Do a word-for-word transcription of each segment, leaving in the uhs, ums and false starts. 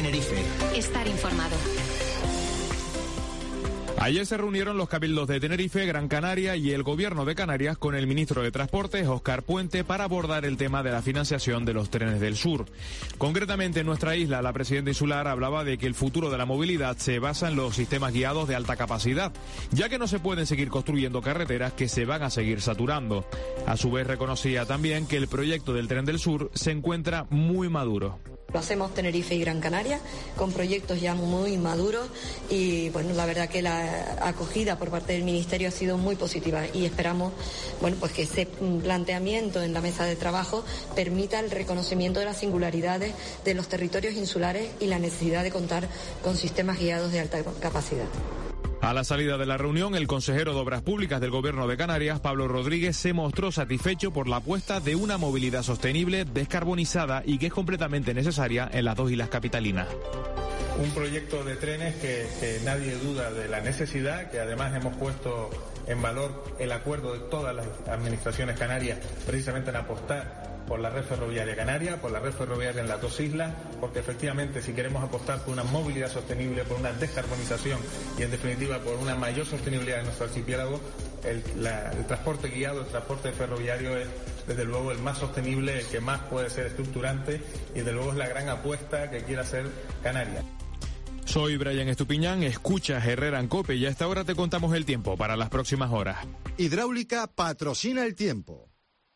Tenerife. Estar informado. Ayer se reunieron los cabildos de Tenerife, Gran Canaria y el Gobierno de Canarias con el ministro de Transportes, Óscar Puente, para abordar el tema de la financiación de los trenes del sur. Concretamente, en nuestra isla, la presidenta insular hablaba de que el futuro de la movilidad se basa en los sistemas guiados de alta capacidad, ya que no se pueden seguir construyendo carreteras que se van a seguir saturando. A su vez, reconocía también que el proyecto del tren del sur se encuentra muy maduro. Lo hacemos Tenerife y Gran Canaria con proyectos ya muy maduros y bueno, la verdad que la acogida por parte del Ministerio ha sido muy positiva y esperamos bueno, pues que ese planteamiento en la mesa de trabajo permita el reconocimiento de las singularidades de los territorios insulares y la necesidad de contar con sistemas guiados de alta capacidad. A la salida de la reunión, el consejero de Obras Públicas del Gobierno de Canarias, Pablo Rodríguez, se mostró satisfecho por la apuesta de una movilidad sostenible, descarbonizada y que es completamente necesaria en las dos islas capitalinas. Un proyecto de trenes que, que nadie duda de la necesidad, que además hemos puesto en valor el acuerdo de todas las administraciones canarias precisamente en apostar por la red ferroviaria canaria, por la red ferroviaria en las dos islas, porque efectivamente si queremos apostar por una movilidad sostenible, por una descarbonización y en definitiva por una mayor sostenibilidad de nuestro archipiélago, el, la, el transporte guiado, el transporte ferroviario es desde luego el más sostenible, el que más puede ser estructurante y desde luego es la gran apuesta que quiere hacer Canarias. Soy Brian Estupiñán, escuchas Herrera en COPE y a esta hora te contamos el tiempo para las próximas horas. Hidráulica patrocina el tiempo.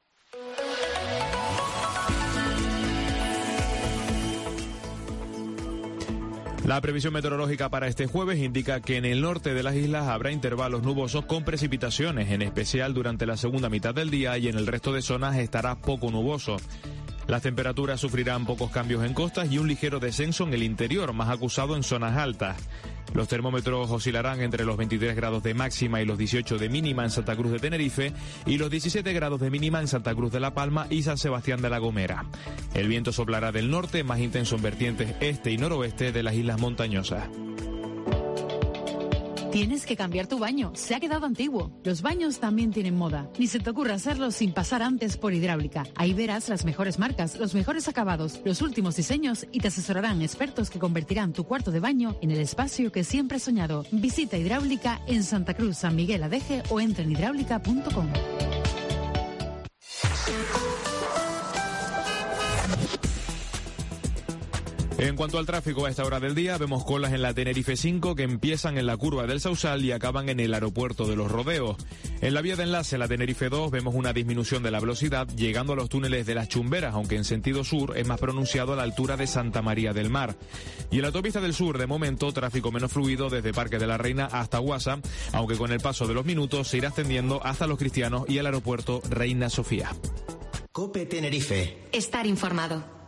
La previsión meteorológica para este jueves indica que en el norte de las islas habrá intervalos nubosos con precipitaciones, en especial durante la segunda mitad del día, y en el resto de zonas estará poco nuboso. Las temperaturas sufrirán pocos cambios en costas y un ligero descenso en el interior, más acusado en zonas altas. Los termómetros oscilarán entre los veintitrés grados de máxima y los dieciocho de mínima en Santa Cruz de Tenerife y los diecisiete grados de mínima en Santa Cruz de La Palma y San Sebastián de la Gomera. El viento soplará del norte, más intenso en vertientes este y noroeste de las islas montañosas. Tienes que cambiar tu baño, se ha quedado antiguo. Los baños también tienen moda. Ni se te ocurra hacerlo sin pasar antes por Hidráulica. Ahí verás las mejores marcas, los mejores acabados, los últimos diseños y te asesorarán expertos que convertirán tu cuarto de baño en el espacio que siempre has soñado. Visita Hidráulica en Santa Cruz, San Miguel Adeje o entra en hidráulica punto com. En cuanto al tráfico a esta hora del día, vemos colas en la Tenerife cinco que empiezan en la curva del Sausal y acaban en el aeropuerto de Los Rodeos. En la vía de enlace, la Tenerife dos, vemos una disminución de la velocidad llegando a los túneles de las Chumberas, aunque en sentido sur es más pronunciado a la altura de Santa María del Mar. Y en la autopista del sur, de momento, tráfico menos fluido desde Parque de la Reina hasta Guasa, aunque con el paso de los minutos se irá extendiendo hasta Los Cristianos y el aeropuerto Reina Sofía. COPE Tenerife. Estar informado.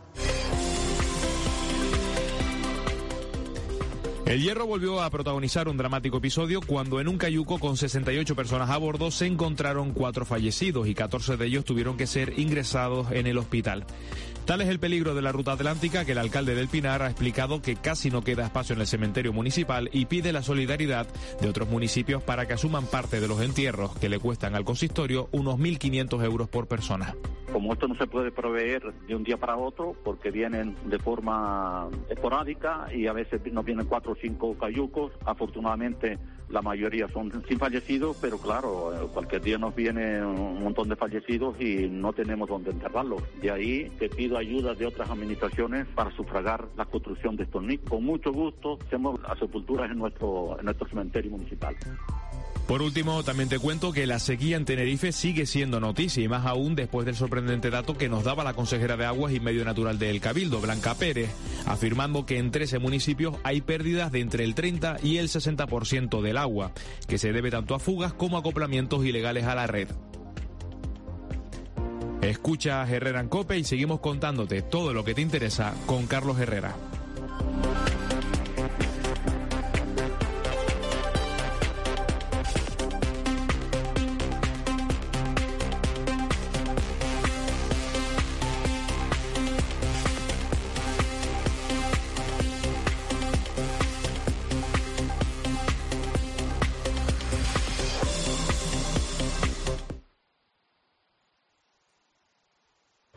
El Hierro volvió a protagonizar un dramático episodio cuando en un cayuco con sesenta y ocho personas a bordo se encontraron cuatro fallecidos y catorce de ellos tuvieron que ser ingresados en el hospital. Tal es el peligro de la ruta atlántica que el alcalde del Pinar ha explicado que casi no queda espacio en el cementerio municipal y pide la solidaridad de otros municipios para que asuman parte de los entierros que le cuestan al consistorio unos mil quinientos euros por persona. Como esto no se puede proveer de un día para otro porque vienen de forma esporádica y a veces nos vienen cuatro o cinco cayucos, afortunadamente la mayoría son sin fallecidos, pero claro, cualquier día nos viene un montón de fallecidos y no tenemos dónde enterrarlos. De ahí que pido ayuda de otras administraciones para sufragar la construcción de estos nichos. Con mucho gusto hacemos las sepulturas en nuestro, en nuestro cementerio municipal. Por último, también te cuento que la sequía en Tenerife sigue siendo noticia y más aún después del sorprendente dato que nos daba la consejera de Aguas y Medio Natural del Cabildo, Blanca Pérez, afirmando que en trece municipios hay pérdidas de entre el treinta y el sesenta por ciento del agua, que se debe tanto a fugas como a acoplamientos ilegales a la red. Escucha Herrera en COPE y seguimos contándote todo lo que te interesa con Carlos Herrera.